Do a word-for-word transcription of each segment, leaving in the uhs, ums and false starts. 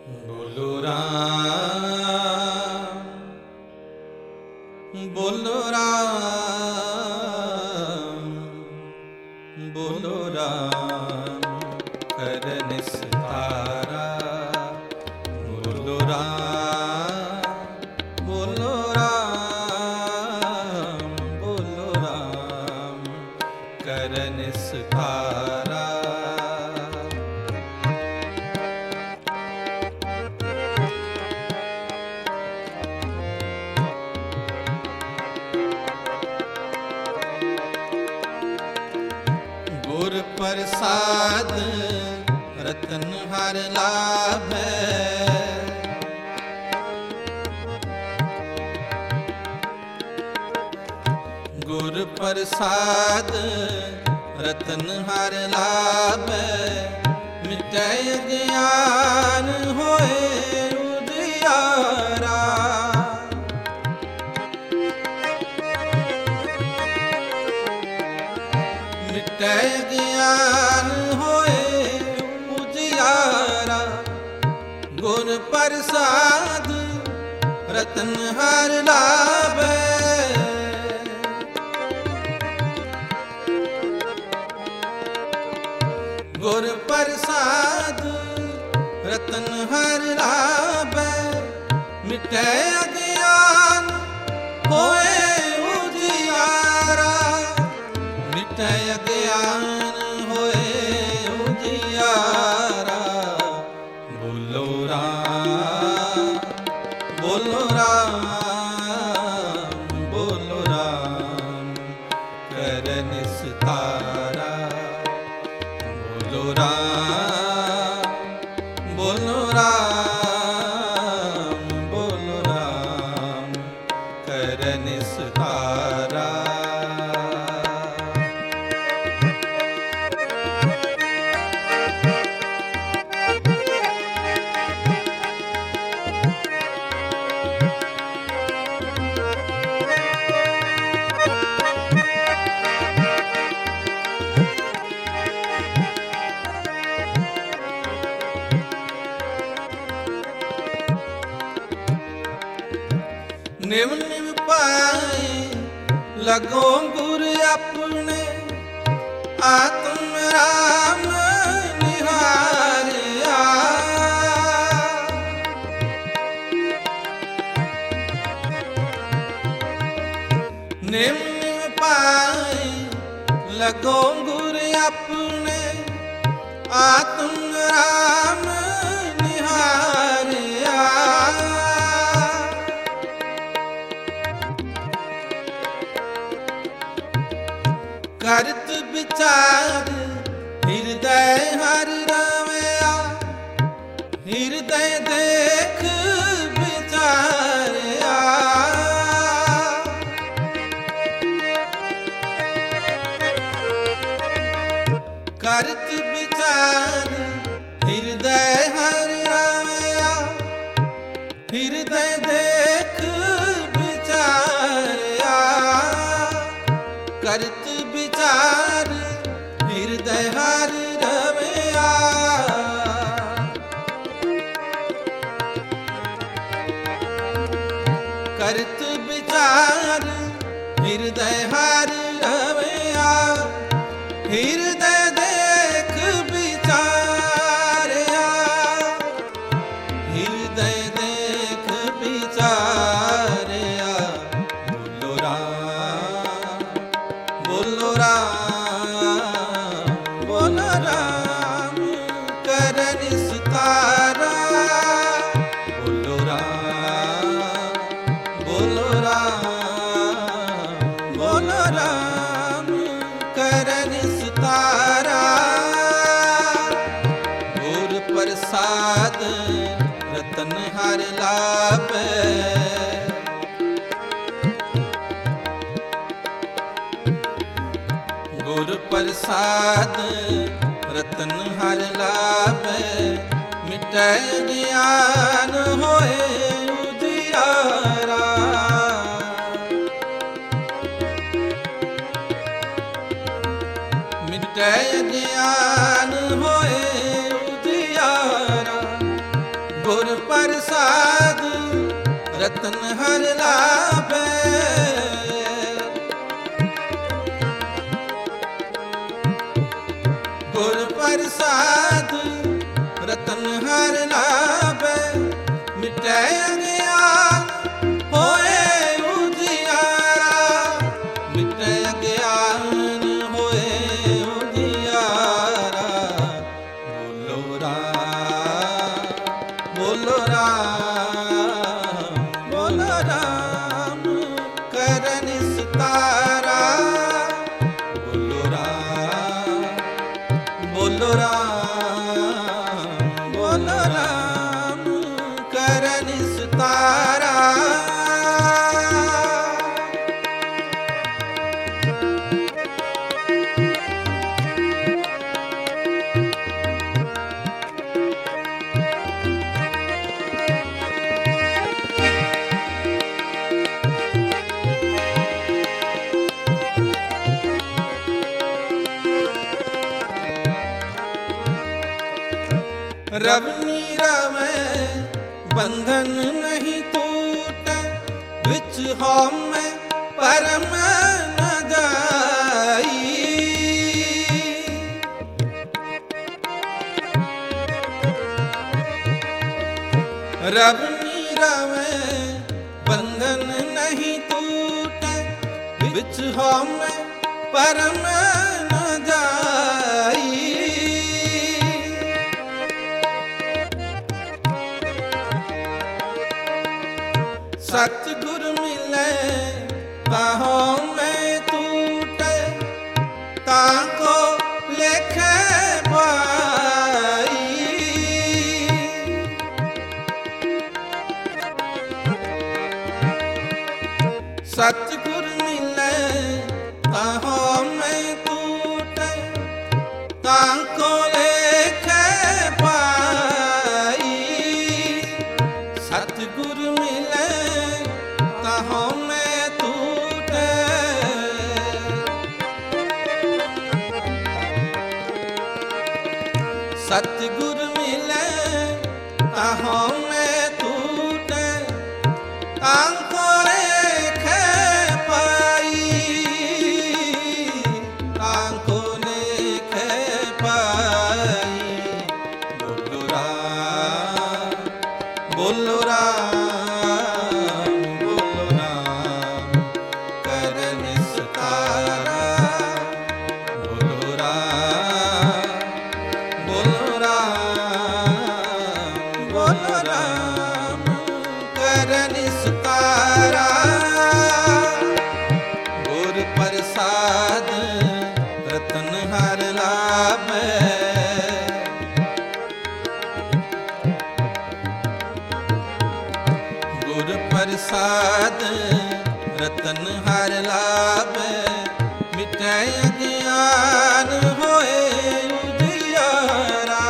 ਬੋਲੋ ਰਾਮ ਬੋਲੋ ਰਾਮ ਬੋਲੋ ਰਾਮ ਕਰਨ ਸਿਤਾਰਾ ਬੋਲੋ ਰਾਮ ਬੋਲੋ ਰਾਮ ਬੋਲੋ ਰਾਮ ਕਰਨ ਸਿਤਾਰਾ ਗੁਰ ਪ੍ਰਸਾਦ ਰਤਨ ਹਰ ਲਾਭੈ ਗੁਰ ਪ੍ਰਸਾਦ ਰਤਨ ਹਰ ਲਾਭੈ ਮਿਟੈ ਅਗਿਆਨ ਹੋਏ ਉਦਿਆਰਾ ਮਿਟੈ ਗਿਆਨ ਹੋਏ ਉਜਿਆਰਾ ਗੁਰ ਪ੍ਰਸਾਦ ਰਤਨ ਹਰ ਲਾਭੈ ਗੁਰ ਪ੍ਰਸਾਦ ਰਤਨ ਹਰ ਲਾਭੈ ਮਿਟੈ ਅਗਿਆਨ ਹੋਏ ਉਜਿਆਰਾ ਮਿਟੈ ਅਗਿਆਨ ਹੋਏ ਉਜਿਆਰਾ ਬੋਲੋ ਰਾਮ ਬੋਲੋ ਰਾਮ ਬੋਲੋ ਰਾਮ ਕਰਨ ਸਿਤਾਰਾ ਬੋਲੋ ਰਾਮ ਬੋਲੋ ਰਾਮ ਬੋਲੋ ਰਾਮ ਕਰਨ ਸਿਤਾਰਾ ਨਿਵ ਨਿਵ ਪਾਏ ਲਗੋ ਗੁਰ ਆਪਣੇ ਆਤਮ ਰਾਮ ਨਿਹਾਰਿਆ ਨਿਵ ਨਿਵ ਪਾਏ ਲਗੋ ਗੁਰ ਆਪਣੇ ਆਤਮ ਰਾਮ ਨਿਹਾਰਿਆ ਕਰਤ ਵਿਚਾਰ ਹਿਰਦੈ ਹਰਿ ਰਵਿਆ ਹਿਰਦੈ ਦੇਖ ਵਿਚਾਰਿਆ ਕਰਤ ਵਿਚਾਰ ਹਿਰਦੈ ਹਰਿ ਰਵਿਆ ਹਿਰਦੈ ਦੇਖ ਵਿਚਾਰਿਆ ਕਰਤ ਵਿਚਾਰ ਹਿਰਦੈ ਹਰਿ ਰਵਿਆ ਕਰਤ ਵਿਚਾਰ ਹਿਰਦੈ ਹਰਿ ਰਵਿਆ ਹਿਰਦੈ ਦੇਖ ਵਿਚਾਰਿਆ ਹਿਰਦੈ ਦੇਖ ਵਿਚਾਰਿਆ ਬੋਲੋ ਰਾਮ ਬੋਲੋ ਰਾਮ ਬੋਲੋ ਰਾਮ ਕਰਨ ਸਿਤਾਰਾ ਬੋਲੋ ਰਾਮ ਬੋਲੋ ਰਾਮ ਬੋਲੋ ਰਾਮ ਕਰਨ ਸਿਤਾਰਾ ਗੁਰ ਪ੍ਰਸਾਦ ਰਤਨ ਹਰ ਲਾਭੈ ਗੁਰ ਪ੍ਰਸਾਦ ਰਤਨ ਹਰ ਲਾਭੈ ਮਿਟੈ ਗਿਆਨ ਹੋਏ ਉਜਿਆਰਾ ਮਿਟੈ ਗਿਆਨ ਹੋਏ ਉਜਿਆਰਾ ਗੁਰ रतन हर लाभे। गुर प्रसाद रतन हर लाभे, मिटै अज्ञान होए उजियारा, मिटै अज्ञान होए उजियारा। बोलो राम बोलो राम बोलो राम करन सितारा। बोलो राम बोलो राम बोलो राम करन सितारा। रब नीरवे बंधन नहीं टूटे, विच होमे परम न जाई। रब नीरवे बंधन नहीं टूटे, विच होमे परम न जाई। सतगुर मिले ताहो में टूटे, ताको लेखे पाई। सतगुर मिले ताहो में टूटे, ताको लेखे पाई। सतगुर मिले ताहो में टूटे, सतगुर मिले ताहो में टूटे, ताको लेखे पाई, ताको लेखे पाई। बोलो राम बोलो राम बोलो राम करन सितारा। बोलो राम बोलो राम बोलो राम करन सितारा। गुर प्रसाद रतन हर लाभे, गुर प्रसाद रतन हर लाभे, मिटै अज्ञान होए उजियारा।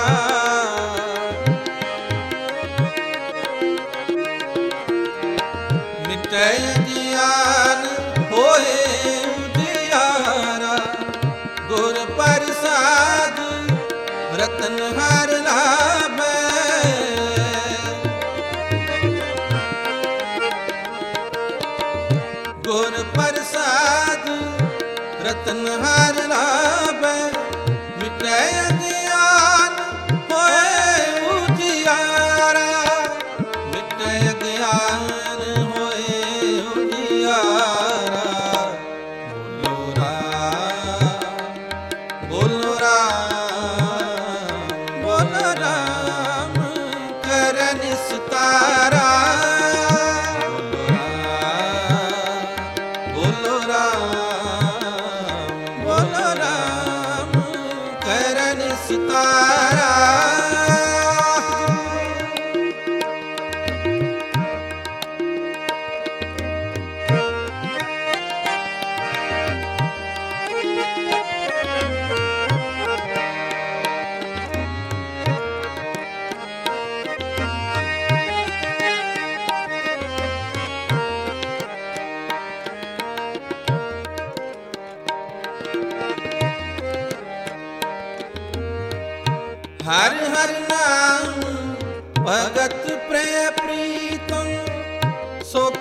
मिटै अज्ञान होए उजियारा। गुर प्रसाद रतन हर लाभे, गुर प्रसाद रतन हर लाभे, मिटै अज्ञान होए उजियारा। मिटै अज्ञान होए उजियारा। बोलो राम बोलो राम बोलो राम करन सितारा। बोलो राम बोलो राम करन सितारा। हर हर नाम भगत प्रिय प्रीतम, सो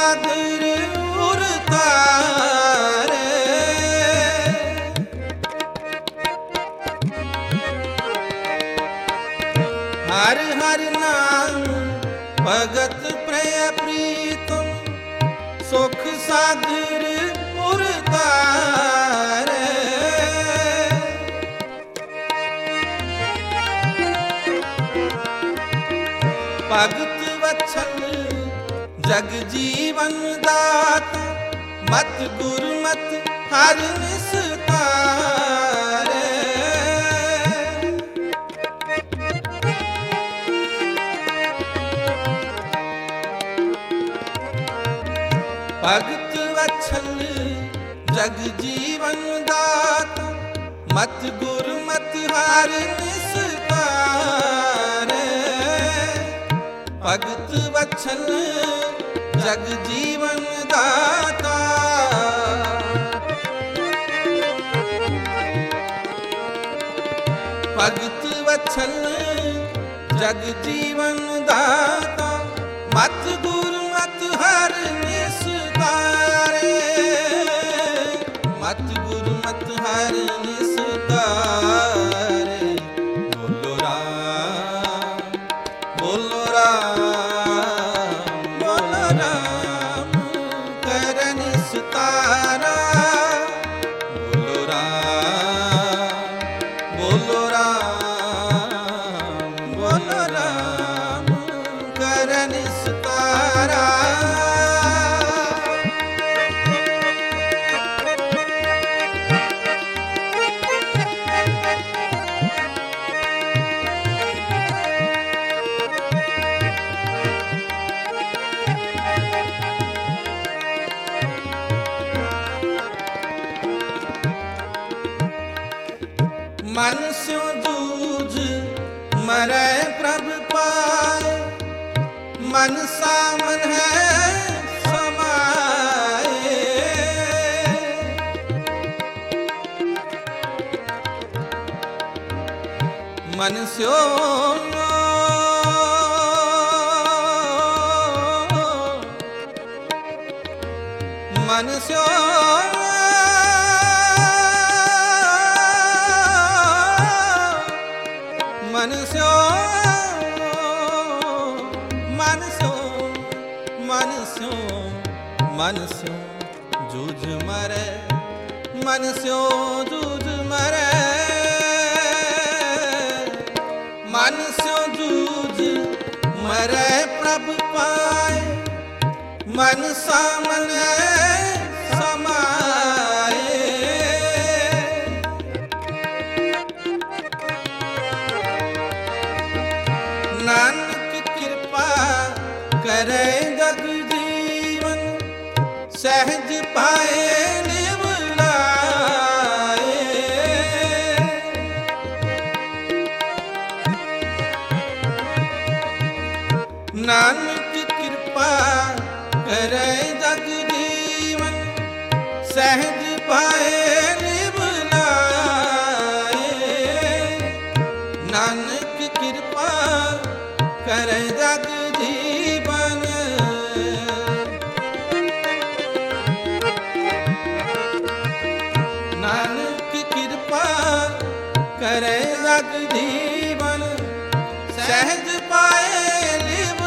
सागर उर तारे। हर हर नाम भगत प्रिय प्रीतम सुख सागर उर तारे। भगत वत्सल जग जीवन दाता मत गुरु मत हर निस्तारे। भगत वत्सल जग जीवन दाता मत गुरु मत हर निस्तारे। भगत वत्सल जग जीवन दाता भगत वत्सल जग जीवन दाता मत गुरु मत हर निस्तारे। मत गुरु मत हर निस्तारे। बोलो राम बोलो राम बोलो राम करन सितारा। बोलो राम बोलो राम बोलो राम करन सितारा। मन स्यो जूझ मरै प्रभ पाए। मन सामन है समाए। मन स्यो मन स्यो मन स्यो मन स्यो मन स्यो मन स्यो जूझ मरे। मन स्यो जूझ मरे। मन स्यो जूझ मरे प्रभ पाए। मन सामन समाए। नानक कृपा करे जग जीवन सहज पाए निव लाए। नानक कृपा करे जग जीवन सहज पाए निव लाए। नानक कृपा करे जग जीवन नानक कृपा करे जग जीवन सहज पाए लिव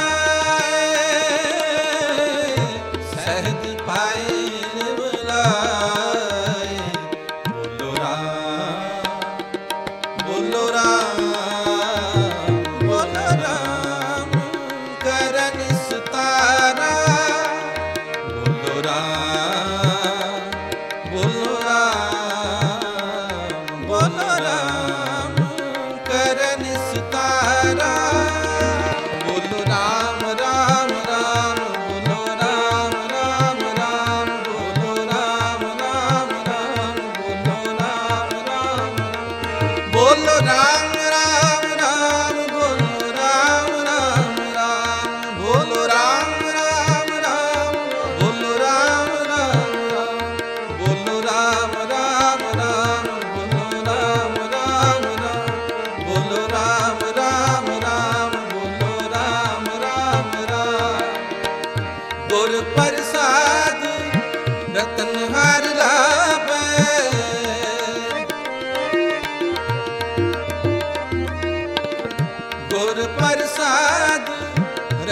लाए। सहज पाए लिव लाए। बोलो राम बोलो राम बोलो राम करन सितारा। बोलो राम बोलो राम बोलो राम करन सितारा। बोलो राम राम राम बोलो राम राम राम बोलो राम राम राम बोलो राम राम राम बोलो राम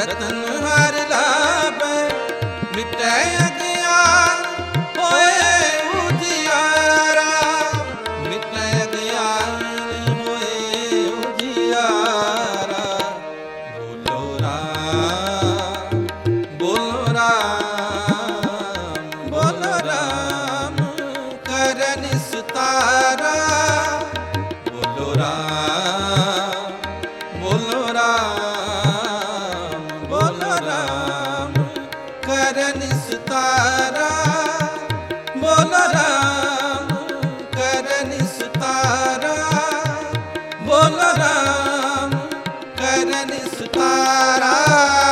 रतन हर लाभै मिटै अज्ञान होए उजियारा, मिटै अज्ञान होए उजियारा। बोलो राम बोलो राम बोलो राम करन सितारा। बोलो राम बोलो राम बोलो राम करन सितारा। बोलो राम करन सितारा। बोलो राम करन सितारा।